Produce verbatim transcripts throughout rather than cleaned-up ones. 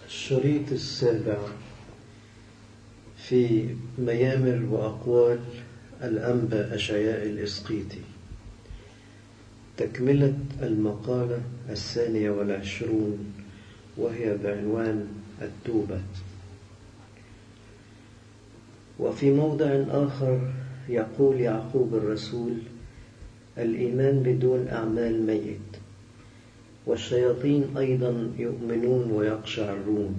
الشريط السابع في ميامر وأقوال الأنبا أشعياء الإسقيطي، تكملة المقالة الثانية والعشرون، وهي بعنوان التوبة. وفي موضع آخر يقول يعقوب الرسول: الإيمان بدون أعمال ميت، والشياطين أيضا يؤمنون ويقشعرون،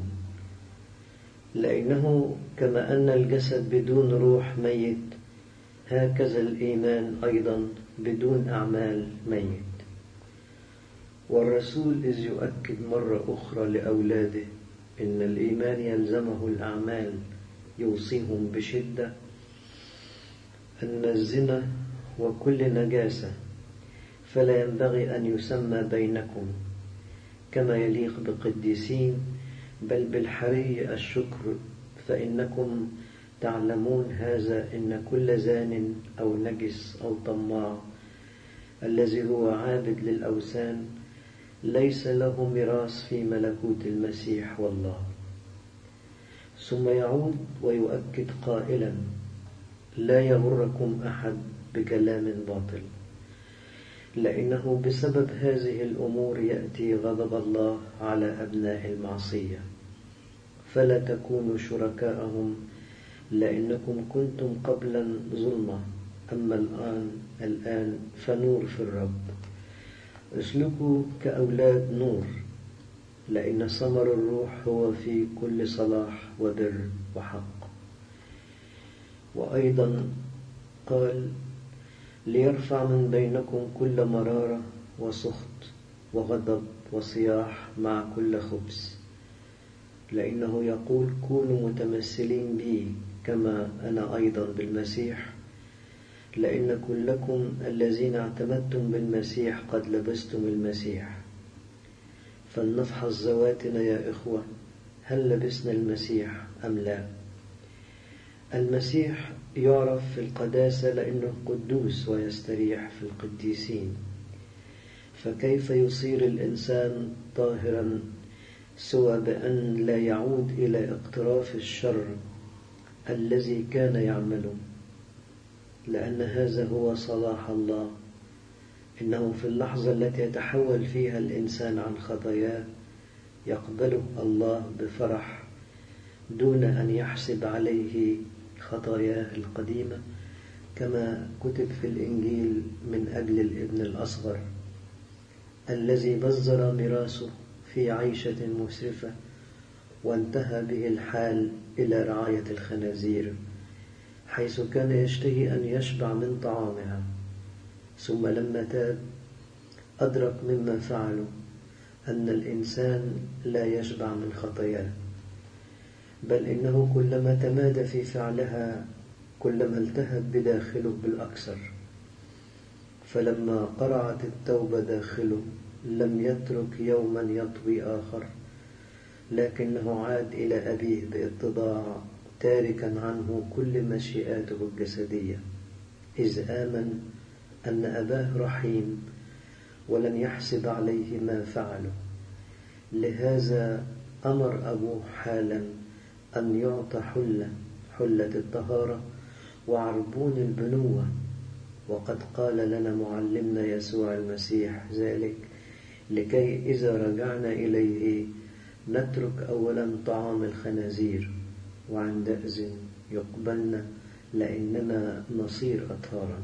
لأنه كما أن الجسد بدون روح ميت، هكذا الإيمان أيضا بدون أعمال ميت. والرسول إذ يؤكد مرة أخرى لأولاده إن الإيمان يلزمه الأعمال، يوصيهم بشدة أن الزنا وكل نجاسة فلا ينبغي أن يسمى بينكم كما يليق بقديسين، بل بالحري الشكر، فإنكم تعلمون هذا، إن كل زان أو نجس أو طماع الذي هو عابد للأوثان ليس له ميراث في ملكوت المسيح والله. ثم يعود ويؤكد قائلا: لا يغركم أحد بكلام باطل، لأنه بسبب هذه الأمور يأتي غضب الله على أبناء المعصية، فلا تكونوا شركاءهم، لأنكم كنتم قبلا ظلمة، أما الآن الآن فنور في الرب. اسلكوا كأولاد نور، لأن ثمر الروح هو في كل صلاح وبر وحق. وأيضا قال: ليرفع من بينكم كل مرارة وسخط وغضب وصياح مع كل خبث، لأنه يقول: كونوا متمثلين بي كما أنا أيضا بالمسيح، لأن كلكم الذين اعتمدتم بالمسيح قد لبستم المسيح. فلنفحص ذواتنا يا إخوة، هل لبسنا المسيح أم لا؟ المسيح يعرف في القداسة لأنه قدوس ويستريح في القديسين، فكيف يصير الإنسان طاهرا سوى بأن لا يعود إلى اقتراف الشر الذي كان يعمله؟ لأن هذا هو صلاح الله، إنه في اللحظة التي يتحول فيها الإنسان عن خطاياه يقبله الله بفرح دون أن يحسب عليه خطاياه القديمة، كما كتب في الإنجيل: من أجل الابن الأصغر الذي بذر ميراثه في عيشة مسرفة، وانتهى به الحال إلى رعاية الخنازير، حيث كان يشتهي أن يشبع من طعامها، ثم لما تاب أدرك مما فعله أن الإنسان لا يشبع من خطاياه، بل إنه كلما تمادى في فعلها كلما التهب بداخله بالأكثر. فلما قرعت التوبة داخله لم يترك يوما يطوي آخر، لكنه عاد إلى أبيه باتضاع، تاركا عنه كل مشيئاته الجسدية، إذ آمن أن أباه رحيم ولن يحسب عليه ما فعله. لهذا أمر أبوه حالا أن يعطى حلة حلة الطهارة وعربون البنوة، وقد قال لنا معلمنا يسوع المسيح ذلك لكي إذا رجعنا إليه نترك أولا طعام الخنازير، وعندئذ يقبلنا، لأننا نصير أطهارا.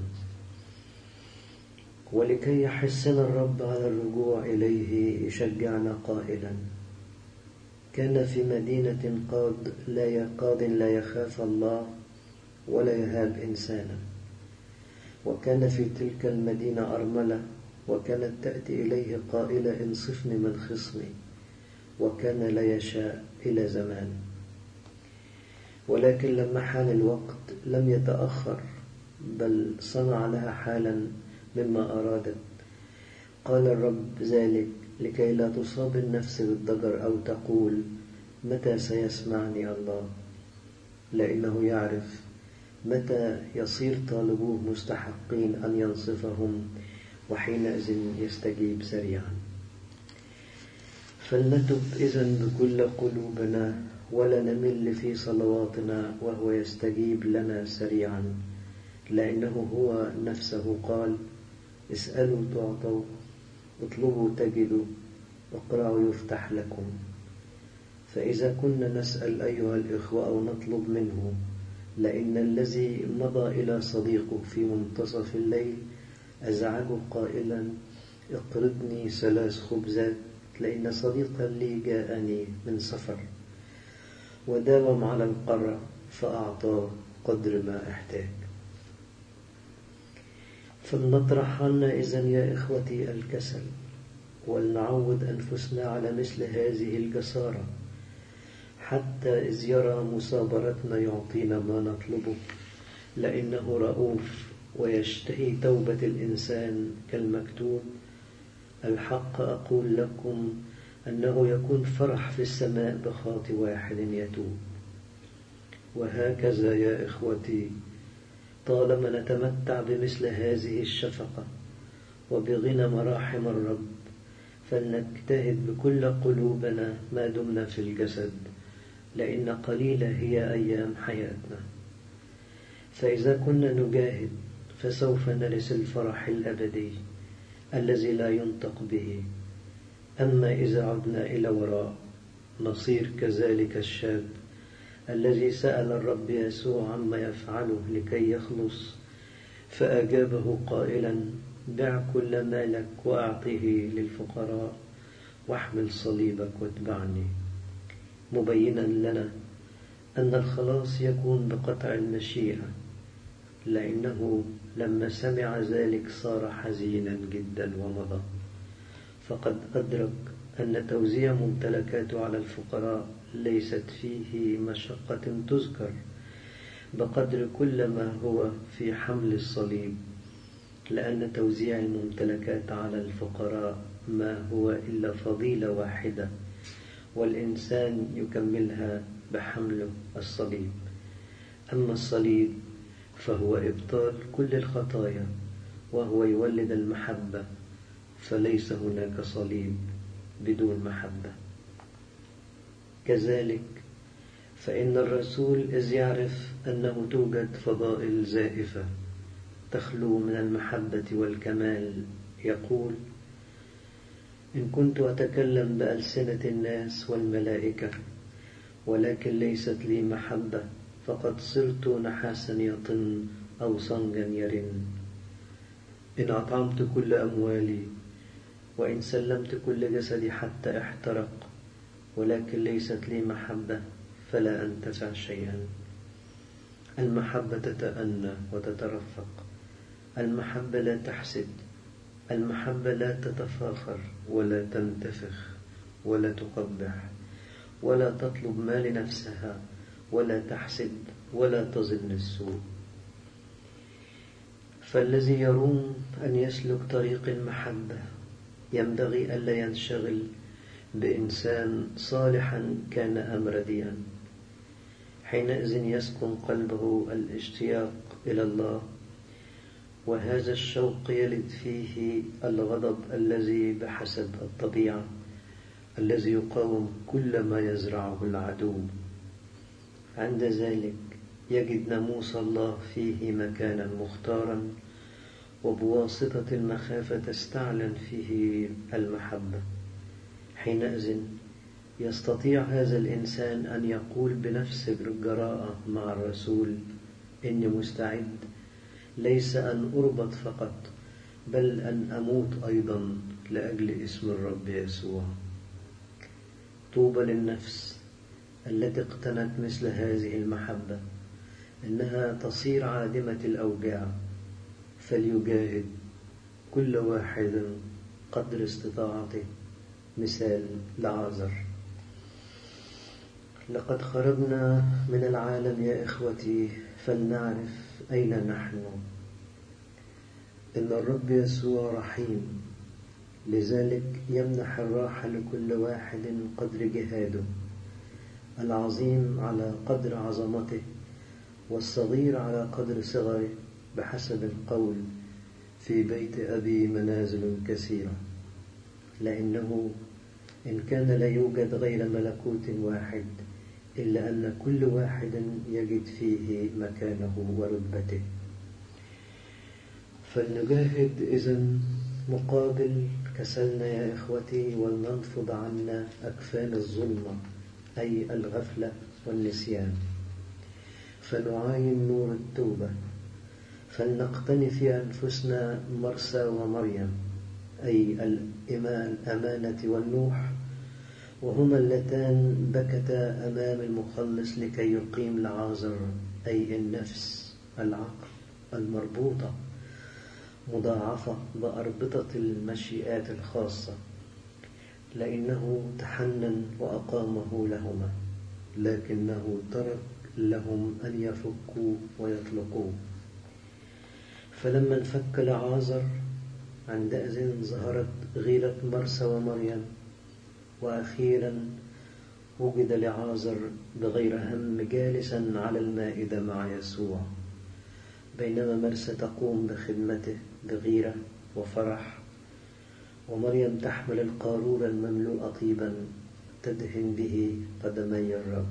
ولكي يحثنا الرب على الرجوع إليه يشجعنا قائلا: كان في مدينة قاض لا قاض لا يخاف الله ولا يهاب إنسانا، وكان في تلك المدينة أرملة، وكانت تأتي إليه قائلة: انصفني من خصمي، وكان لا يشاء إلى زمان. ولكن لما حان الوقت لم يتأخر، بل صنع لها حالا مما أرادت. قال الرب ذلك لكي لا تصاب النفس بالضجر أو تقول: متى سيسمعني الله؟ لأنه يعرف متى يصير طالبوه مستحقين أن ينصفهم، وحينئذ يستجيب سريعا. فلنتب إذن بكل قلوبنا ولا نمل في صلواتنا، وهو يستجيب لنا سريعا، لأنه هو نفسه قال: اسألوا تعطوا، اطلبوا تجدوا، اقرعوا يفتح لكم. فإذا كنا نسأل أيها الإخوة أو نطلب منه، لأن الذي مضى إلى صديقه في منتصف الليل أزعجه قائلا: اقرضني ثلاث خبزات، لأن صديقا لي جاءني من سفر، وداوم على القرع فأعطاه قدر ما احتاج. فلنطرح عنا إذن يا إخوتي الكسل، ولنعود أنفسنا على مثل هذه الجسارة، حتى إذ يرى مثابرتنا يعطينا ما نطلبه، لأنه رؤوف ويشتهي توبة الإنسان كالمكتوب: الحق أقول لكم أنه يكون فرح في السماء بخاطئ واحد يتوب. وهكذا يا إخوتي، طالما نتمتع بمثل هذه الشفقة وبغنى مراحم الرب، فلنجتهد بكل قلوبنا ما دمنا في الجسد، لأن قليلة هي أيام حياتنا. فإذا كنا نجاهد فسوف نرث الفرح الأبدي الذي لا ينطق به. أما إذا عدنا إلى وراء نصير كذلك الشاب الذي سأل الرب يسوع عما يفعله لكي يخلص، فأجابه قائلا: بع كل مالك وأعطه للفقراء، واحمل صليبك واتبعني، مبينا لنا أن الخلاص يكون بقطع المشيئة، لأنه لما سمع ذلك صار حزينا جدا ومضى، فقد أدرك أن توزيع ممتلكاته على الفقراء ليست فيه مشقة تذكر بقدر كل ما هو في حمل الصليب، لأن توزيع الممتلكات على الفقراء ما هو إلا فضيلة واحدة، والإنسان يكملها بحمل الصليب. أما الصليب فهو إبطال كل الخطايا، وهو يولد المحبة، فليس هناك صليب بدون محبة. كذلك فإن الرسول إذ يعرف أنه توجد فضائل زائفة تخلو من المحبة والكمال يقول: إن كنت أتكلم بألسنة الناس والملائكة ولكن ليست لي محبة، فقد صرت نحاسا يطن أو صنجا يرن. إن أطعمت كل أموالي وإن سلمت كل جسدي حتى احترق، ولكن ليست لي محبة، فلا أنتفع شيئا. المحبة تتأنى وتترفق، المحبة لا تحسد، المحبة لا تتفاخر ولا تنتفخ ولا تقبح ولا تطلب ما لنفسها ولا تحسد ولا تظن السوء. فالذي يروم أن يسلك طريق المحبة ينبغي ألا ينشغل بإنسان صالحا كان أم رديا، حينئذ يسكن قلبه الاشتياق إلى الله، وهذا الشوق يلد فيه الغضب الذي بحسب الطبيعة، الذي يقاوم كل ما يزرعه العدو. عند ذلك يجد ناموس الله فيه مكانا مختارا، وبواسطة المخافة تستعلن فيه المحبة. حينئذ يستطيع هذا الإنسان أن يقول بنفس الجراءة مع الرسول: إني مستعد ليس أن أربط فقط، بل أن أموت أيضا لأجل اسم الرب يسوع. طوبى للنفس التي اقتنت مثل هذه المحبة، إنها تصير عادمة الأوجاع. فليجاهد كل واحد قدر استطاعته، مثال لعازر. لقد خرجنا من العالم يا إخوتي، فلنعرف أين نحن. إن الرب يسوع رحيم، لذلك يمنح الراحة لكل واحد قدر جهاده، العظيم على قدر عظمته، والصغير على قدر صغره، بحسب القول: في بيت أبي منازل كثيرة. لأنه إن كان لا يوجد غير ملكوت واحد، إلا أن كل واحد يجد فيه مكانه ورتبته. فلنجاهد إذن مقابل كسلنا يا إخوتي، ولننفض عنا أكفان الظلمة أي الغفلة والنسيان، فنعاين نور التوبة. فلنقتني في أنفسنا مرسى ومريم أي الأمانة والنوح، وهما اللتان بكتا أمام المخلص لكي يقيم لعازر أي النفس العقل المربوطة مضاعفة بأربطة المشيئات الخاصة، لأنه تحنن وأقامه لهما، لكنه ترك لهم أن يفكوا ويطلقوه. فلما انفك لعازر عندئذ ظهرت غيرة مرسى ومريم، وأخيرا وجد لعازر بغير هم جالسا على المائدة مع يسوع، بينما مرسى تقوم بخدمته بغيرة وفرح، ومريم تحمل القارورة المملوءة طيبا تدهن به قدمي الرب.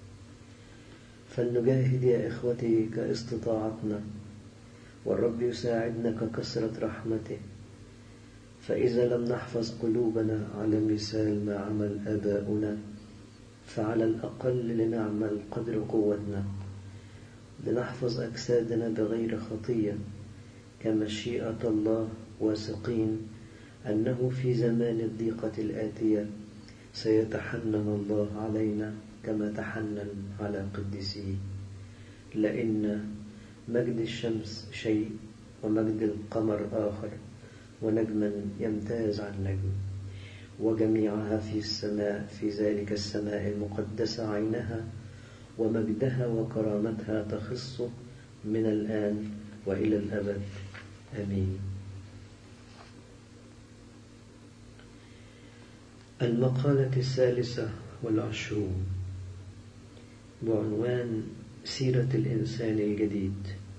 فلنجاهد يا إخوتي كاستطاعتنا، والرب يساعدنا ككثرة رحمته. فإذا لم نحفظ قلوبنا على مثال ما عمل آباؤنا، فعلى الأقل لنعمل قدر قوتنا، لنحفظ أجسادنا بغير خطية كمشيئة الله، واثقين أنه في زمان الضيقة الآتية سيتحنن الله علينا كما تحنن على قديسيه. لأن مجد الشمس شيء ومجد القمر آخر، ونجما يمتاز عن نجم، وجميعها في السماء في ذلك السماء المقدسة عينها، ومجدها وكرامتها تخص من الآن وإلى الأبد. آمين. المقالة الثالثة والعشرون بعنوان سيرة الإنسان الجديد.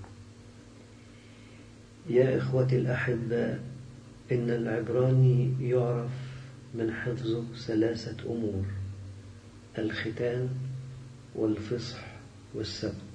يا إخوتي الأحباء، إن العبراني يعرف من حفظه ثلاثة أمور: الختان والفصح والسبت.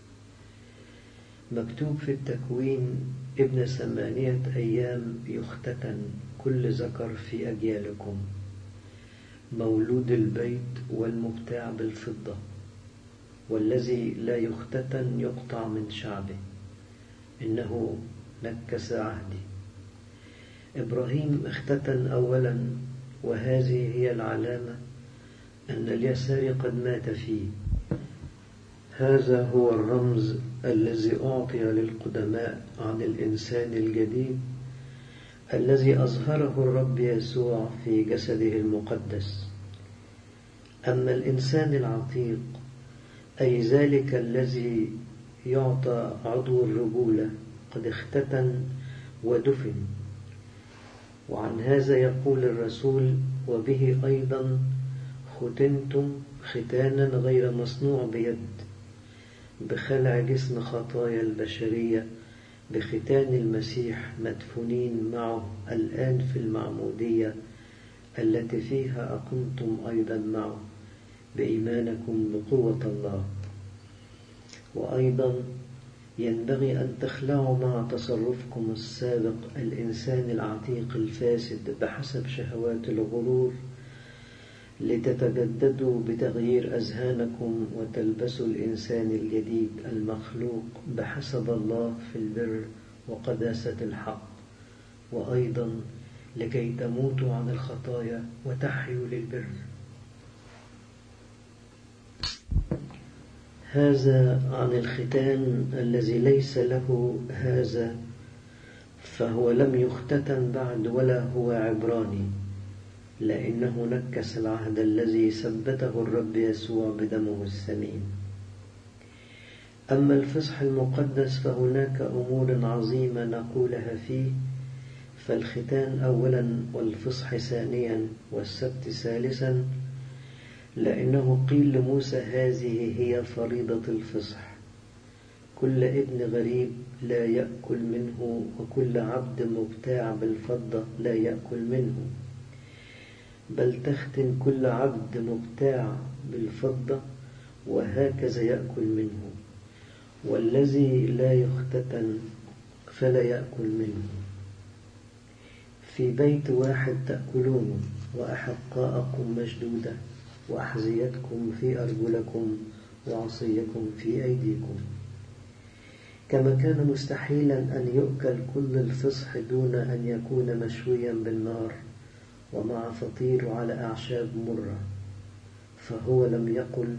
مكتوب في التكوين: ابن ثمانية أيام يختتن كل ذكر في أجيالكم، مولود البيت والمبتاع بالفضة، والذي لا يختتن يقطع من شعبه، إنه نكس عهدي. إبراهيم اختتن أولا، وهذه هي العلامة أن اليسار قد مات فيه. هذا هو الرمز الذي أعطي للقدماء عن الإنسان الجديد الذي أظهره الرب يسوع في جسده المقدس. أما الإنسان العتيق أي ذلك الذي يعطى عضو الرجولة قد اختتن ودفن. وعن هذا يقول الرسول: وبه أيضا ختنتم ختانا غير مصنوع بيد، بخلع جسم خطايا البشرية بختان المسيح، مدفونين معه الآن في المعمودية التي فيها أقمتم أيضا معه بإيمانكم بقوة الله. وأيضا ينبغي أن تخلعوا مع تصرفكم السابق الإنسان العتيق الفاسد بحسب شهوات الغرور، لتتجددوا بتغيير أذهانكم وتلبسوا الإنسان الجديد المخلوق بحسب الله في البر وقداسة الحق. وأيضا لكي تموتوا عن الخطايا وتحيوا للبر. هذا عن الختان الذي ليس له هذا، فهو لم يختتن بعد ولا هو عبراني، لأنه نكس العهد الذي ثبته الرب يسوع بدمه الثمين. أما الفصح المقدس فهناك أمور عظيمة نقولها فيه، فالختان أولا، والفصح ثانيا، والسبت ثالثا، لأنه قيل لموسى: هذه هي فريضة الفصح، كل ابن غريب لا يأكل منه، وكل عبد مبتاع بالفضة لا يأكل منه. بل تختن كل عبد مبتاع بالفضة وهكذا يأكل منه، والذي لا يختتن فلا يأكل منه. في بيت واحد تأكلون، وأحقاءكم مشدودة، وأحذيتكم في أرجلكم، وعصيكم في أيديكم. كما كان مستحيلا أن يؤكل كل الفصح دون أن يكون مشويا بالنار ومع فطير على أعشاب مرة، فهو لم يقل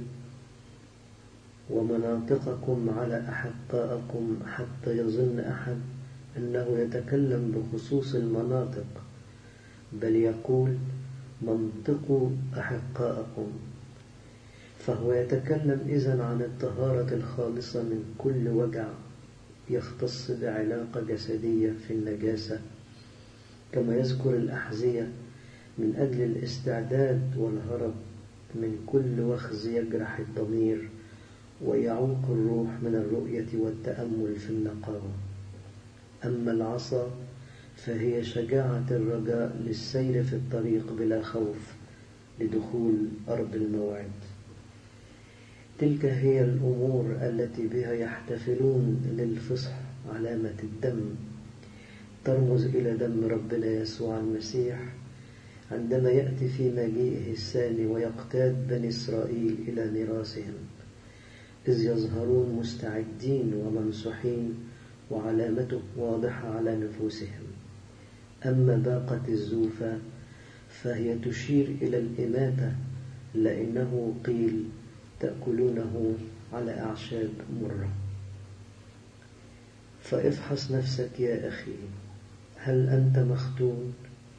ومناطقكم على أحقاءكم حتى يظن أحد أنه يتكلم بخصوص المناطق، بل يقول منطقوا أحقاءكم. فهو يتكلم إذن عن الطهارة الخالصة من كل وجع يختص بعلاقة جسدية في النجاسة، كما يذكر الأحذية من أجل الاستعداد والهرب من كل وخز يجرح الضمير ويعوق الروح من الرؤية والتأمل في النقاوة. أما العصا فهي شجاعة الرجاء للسير في الطريق بلا خوف لدخول أرض الموعد. تلك هي الأمور التي بها يحتفلون للفصح علامة الدم، ترمز إلى دم ربنا يسوع المسيح عندما يأتي في مجيئه الثاني ويقتاد بني إسرائيل إلى ميراثهم، إذ يظهرون مستعدين وممسوحين وعلامته واضحة على نفوسهم. أما باقة الزوفة فهي تشير إلى الإماتة، لأنه قيل تأكلونه على أعشاب مرة. فافحص نفسك يا أخي، هل أنت مختون؟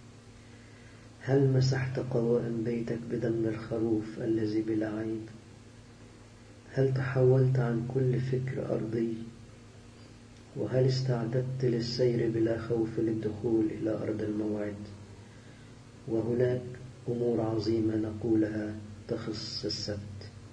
هل مسحت قوائم بيتك بدم الخروف الذي بلا عيب؟ هل تحولت عن كل فكر أرضي؟ وهل استعددت للسير بلا خوف للدخول إلى أرض الموعد؟ وهناك أمور عظيمة نقولها تخص السبت.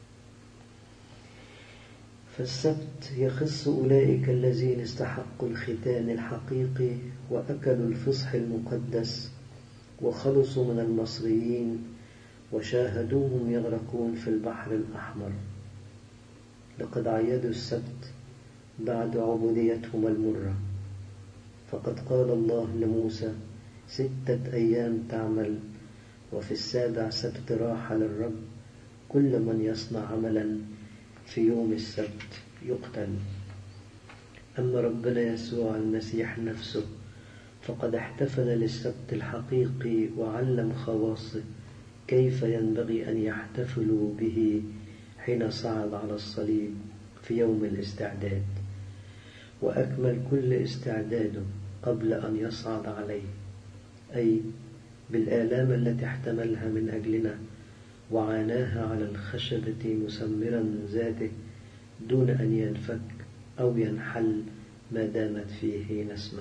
فالسبت يخص أولئك الذين استحقوا الختان الحقيقي وأكلوا الفصح المقدس وخلصوا من المصريين وشاهدوهم يغرقون في البحر الأحمر. لقد عيدوا السبت بعد عبوديتهم المرة، فقد قال الله لموسى: ستة أيام تعمل وفي السابع سبت راحة للرب، كل من يصنع عملا في يوم السبت يقتل. أما ربنا يسوع المسيح نفسه فقد احتفل للسبت الحقيقي وعلم خواصه كيف ينبغي أن يحتفلوا به حين صعد على الصليب في يوم الاستعداد، وأكمل كل استعداده قبل أن يصعد عليه، أي بالآلام التي احتملها من أجلنا وعاناها على الخشبة مسمرا ذاته دون أن ينفك أو ينحل ما دامت فيه نسمة.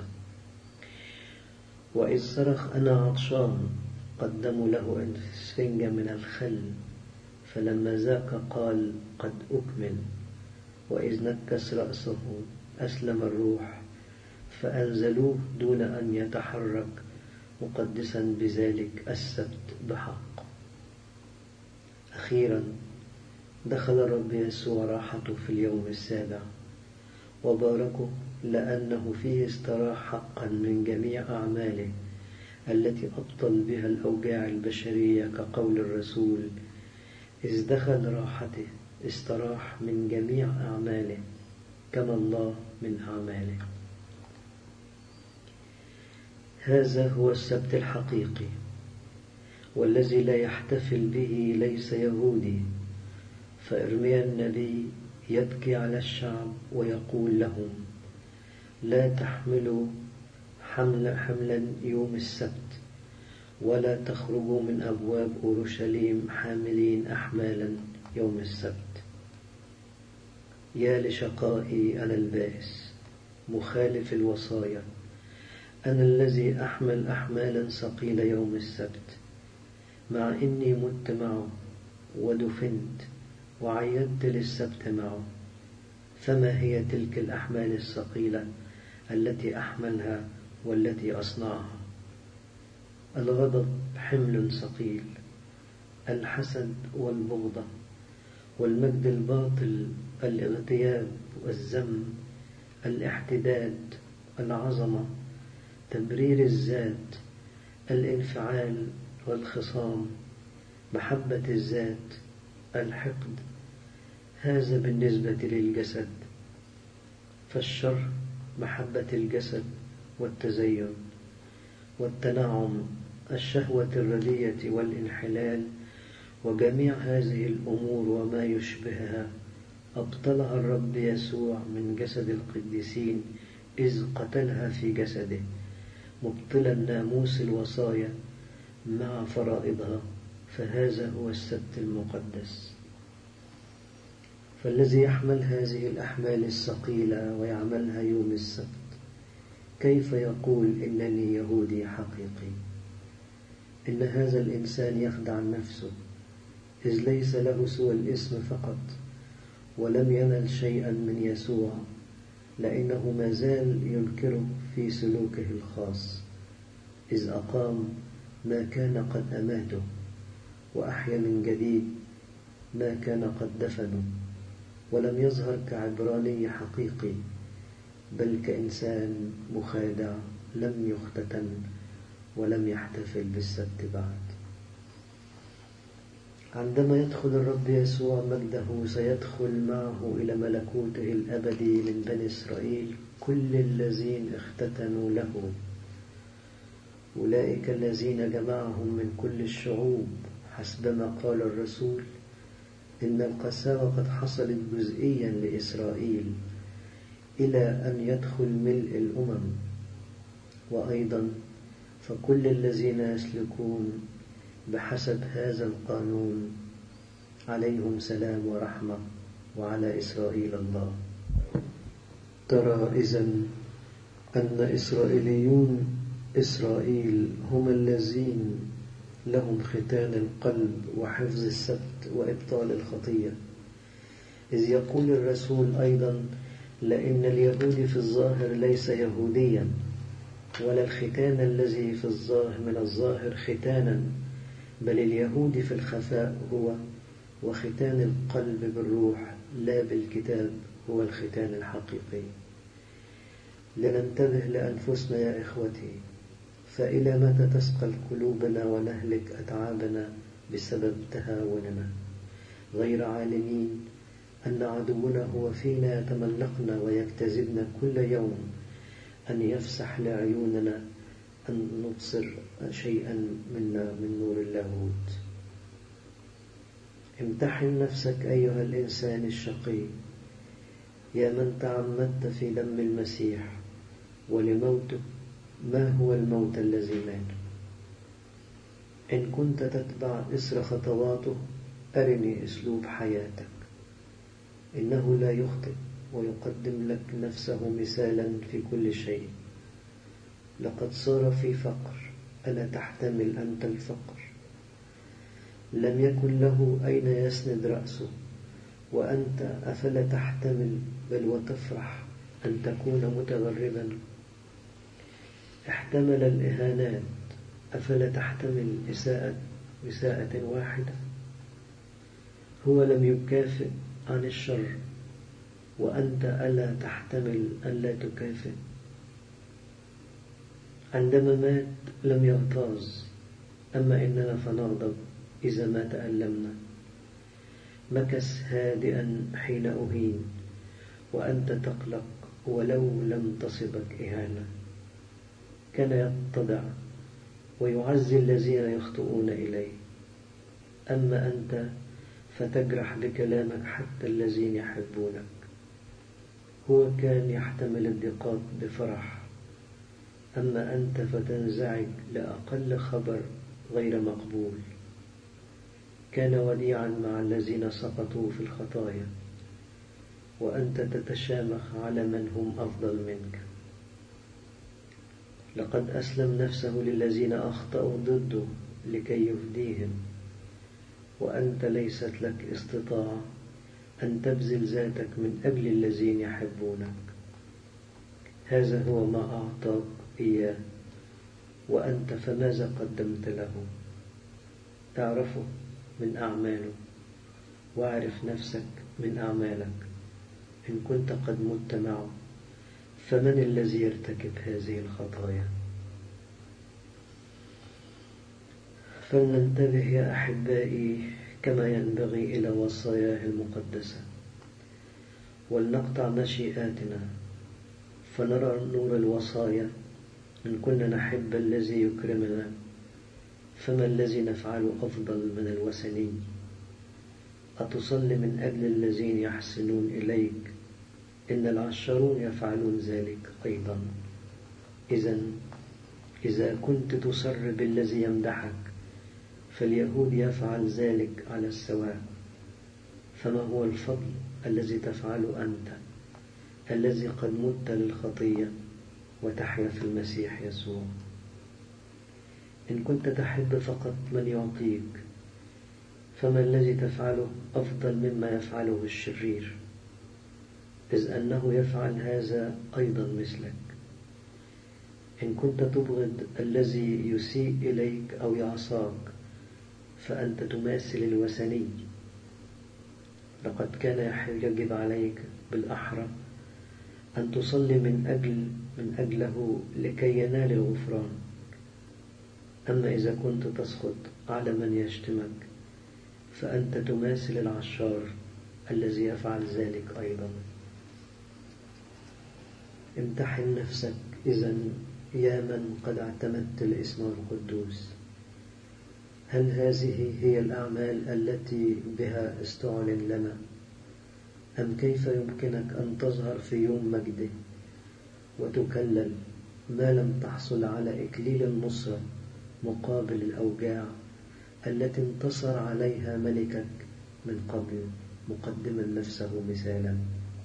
وإذ صرخ أنا عطشان قدموا له إسفنجة من الخل، فلما ذاق قال قد أكمل. وإذ نكس رأسه أسلم الروح، فأنزلوه دون أن يتحرك مقدسا بذلك السبت بحق. أخيرا دخل الرب يسوع راحته في اليوم السابع، وباركه لأنه فيه استراح حقا من جميع أعماله التي أبطل بها الأوجاع البشرية، كقول الرسول: إذ دخل راحته استراح من جميع أعماله كما الله من أعماله. هذا هو السبت الحقيقي، والذي لا يحتفل به ليس يهودي. فإرميا النبي يبكي على الشعب ويقول لهم: لا تحملوا حمل حملا يوم السبت، ولا تخرجوا من أبواب أورشليم حاملين أحمالا يوم السبت. يا لشقائي أنا البائس مخالف الوصايا، أنا الذي أحمل أحمالا ثقيلة يوم السبت، مع إني مت معه ودفنت وعيدت للسبت معه. فما هي تلك الأحمال الثقيلة التي أحملها والتي أصنعها؟ الغضب حمل ثقيل، الحسد والبغضة والمجد الباطل، الاغتياب والذم، الاحتداد، العظمة، تبرير الذات، الانفعال والخصام، محبة الذات، الحقد. هذا بالنسبة للجسد. فالشر محبة الجسد والتزين والتنعم، الشهوة الردية والانحلال، وجميع هذه الأمور وما يشبهها أبطلها الرب يسوع من جسد القديسين إذ قتلها في جسده، مبطلا ناموس الوصايا مع فرائضها. فهذا هو السبت المقدس. فالذي يحمل هذه الأحمال الثقيلة ويعملها يوم السبت كيف يقول إنني يهودي حقيقي؟ إن هذا الإنسان يخدع نفسه، إذ ليس له سوى الاسم فقط، ولم ينل شيئا من يسوع، لأنه ما زال ينكره في سلوكه الخاص، إذ أقام ما كان قد أماته، وأحيا من جديد ما كان قد دفنه، ولم يظهر كعبراني حقيقي، بل كإنسان مخادع لم يختتن ولم يحتفل بالسبت بعد. عندما يدخل الرب يسوع مجده سيدخل معه إلى ملكوته الأبدي من بني إسرائيل كل الذين اختتنوا له، أولئك الذين جمعهم من كل الشعوب، حسبما قال الرسول: إن القساوة قد حصلت جزئيا لإسرائيل إلى أن يدخل ملء الأمم. وأيضا فكل الذين يسلكون بحسب هذا القانون عليهم سلام ورحمة، وعلى إسرائيل الله. ترى إذن أن إسرائيليون إسرائيل هم الذين لهم ختان القلب وحفظ السبت وإبطال الخطية، إذ يقول الرسول أيضا: لأن اليهودي في الظاهر ليس يهوديا، ولا الختان الذي في الظاهر من الظاهر ختانا، بل اليهودي في الخفاء هو، وختان القلب بالروح لا بالكتاب هو الختان الحقيقي. لننتبه لأنفسنا يا إخوتي، فإلى متى تثقل قلوبنا ونهلك أتعابنا بسبب تهاوننا، غير عالمين أن عدونا هو فينا يتملقنا ويجتذبنا كل يوم أن يفسح لعيوننا أن نبصر شيئا منا من نور اللاهوت. امتحن نفسك أيها الإنسان الشقي، يا من تعمدت في دم المسيح ولموته. ما هو الموت الذي مات؟ إن كنت تتبع إثر خطواته أرني أسلوب حياتك. إنه لا يخطئ ويقدم لك نفسه مثالا في كل شيء. لقد صار في فقر، ألا تحتمل أنت الفقر؟ لم يكن له أين يسند رأسه، وأنت أفلا تحتمل بل وتفرح أن تكون متغربا؟ احتمل الإهانات، أفلا تحتمل إساءة إساءة واحدة؟ هو لم يكافئ عن الشر، وأنت ألا تحتمل ألا تكافئ؟ عندما مات لم يغتاظ، أما إننا فنغضب إذا ما تألمنا. مكث هادئا حين أهين، وأنت تقلق ولو لم تصبك إهانة. كان يتضع ويعزي الذين يخطئون إليه، أما أنت فتجرح بكلامك حتى الذين يحبونك. هو كان يحتمل الضيقات بفرح، أما أنت فتنزعج لأقل خبر غير مقبول. كان وديعا مع الذين سقطوا في الخطايا، وأنت تتشامخ على من هم أفضل منك. لقد أسلم نفسه للذين أخطأوا ضده لكي يفديهم، وأنت ليست لك استطاعة أن تبذل ذاتك من أجل الذين يحبونك. هذا هو ما أعطاك إياه، وأنت فماذا قدمت له؟ تعرفه من أعماله، واعرف نفسك من أعمالك. إن كنت قد مت معه فمن الذي يرتكب هذه الخطايا؟ فلننتبه يا أحبائي كما ينبغي إلى وصاياه المقدسة، ولنقطع مشيئاتنا فنرى نور الوصايا. إن كنا نحب الذي يكرمنا فما الذي نفعله أفضل من الوثني؟ أتصلي من أجل الذين يحسنون إليك؟ إن العشرون يفعلون ذلك أيضا. إذن إذا كنت تصر بالذي يمدحك فاليهود يفعل ذلك على السواء، فما هو الفضل الذي تفعله أنت الذي قد مت للخطية وتحيا في المسيح يسوع؟ إن كنت تحب فقط من يعطيك فما الذي تفعله أفضل مما يفعله الشرير، إذ أنه يفعل هذا أيضا مثلك. إن كنت تبغض الذي يسيء إليك أو يعصاك فأنت تماثل الوثني. لقد كان يجب عليك بالأحرى أن تصلي من أجل من أجله لكي ينال الغفران. أما إذا كنت تسخط على من يشتمك فأنت تماثل العشار الذي يفعل ذلك أيضا. امتحن نفسك إذن يا من قد اعتمدت الاسم القدوس، هل هذه هي الأعمال التي بها استعلن لنا؟ أم كيف يمكنك أن تظهر في يوم مجده وتكلل ما لم تحصل على إكليل النصرة مقابل الأوجاع التي انتصر عليها ملكك من قبل مقدما نفسه مثالا؟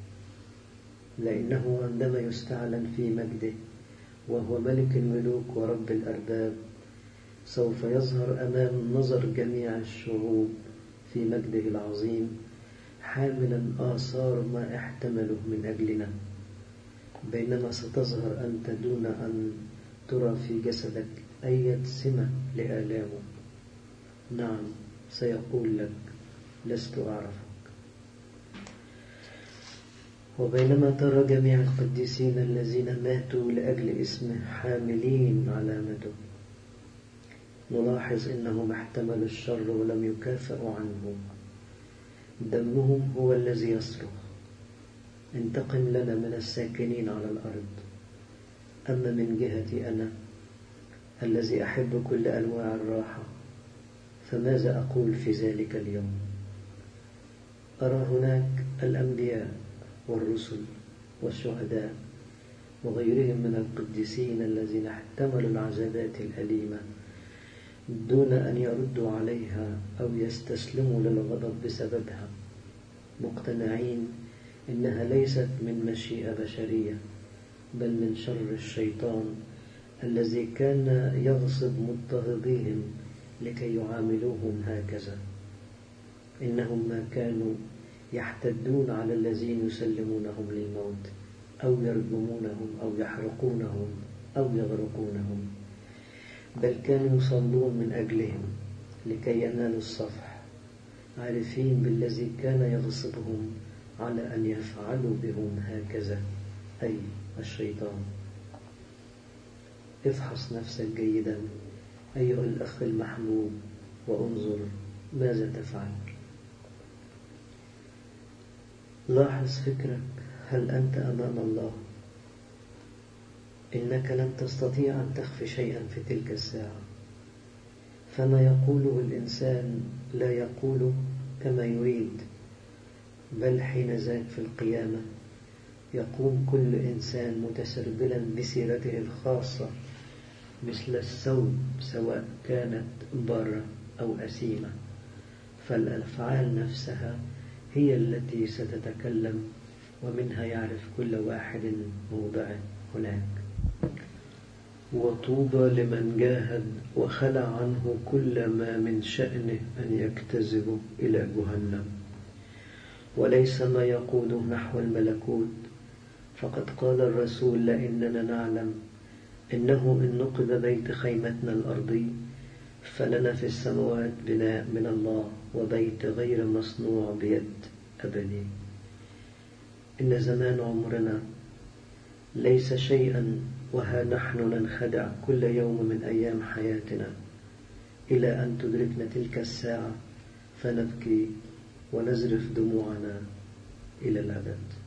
لأنه عندما يستعلن في مجده وهو ملك الملوك ورب الأرباب سوف يظهر أمام نظر جميع الشعوب في مجده العظيم حاملا آثار ما احتمله من أجلنا، بينما ستظهر أنت دون أن ترى في جسدك أي سمة لآلامه. نعم، سيقول لك لست أعرفك. وبينما ترى جميع القديسين الذين ماتوا لأجل اسمه حاملين علامته، نلاحظ إنهم احتملوا الشر ولم يكافئوا عنه. دمهم هو الذي يصرخ: انتقم لنا من الساكنين على الأرض. أما من جهتي أنا الذي أحب كل أنواع الراحة فماذا أقول في ذلك اليوم؟ أرى هناك الأنبياء والرسل والشهداء وغيرهم من القديسين الذين احتملوا العذابات الأليمة دون أن يردوا عليها أو يستسلموا للغضب بسببها، مقتنعين إنها ليست من مشيئة بشرية بل من شر الشيطان الذي كان يغصب مضطهديهم لكي يعاملوهم هكذا. إنهم ما كانوا يحتدون على الذين يسلمونهم للموت أو يرجمونهم أو يحرقونهم أو يغرقونهم، بل كانوا يصلون من أجلهم لكي ينالوا الصفح، عارفين بالذي كان يغصبهم على أن يفعلوا بهم هكذا، أي الشيطان. افحص نفسك جيدا أيها الأخ المحبوب وانظر ماذا تفعل. لاحظ فكرك، هل أنت أمام الله؟ إنك لن تستطيع أن تخفي شيئا في تلك الساعة، فما يقوله الإنسان لا يقوله كما يريد، بل حين ذاك في القيامة يقوم كل إنسان متسربلا بسيرته الخاصة مثل الثوب سواء كانت بارة أو أسيمة، فالأفعال نفسها هي التي ستتكلم ومنها يعرف كل واحد موضعه هناك. وطوبى لمن جاهد وخلع عنه كل ما من شأنه أن يجتذب إلى جهنم وليس ما يقوده نحو الملكوت، فقد قال الرسول: لأننا نعلم إنه إن نقض بيت خيمتنا الأرضي فلنا في السماوات بناء من الله وبيت غير مصنوع بيد أبدي. إن زمان عمرنا ليس شيئا، وها نحن ننخدع كل يوم من أيام حياتنا إلى أن تدركنا تلك الساعة فنبكي ونزرف دموعنا إلى الأبد.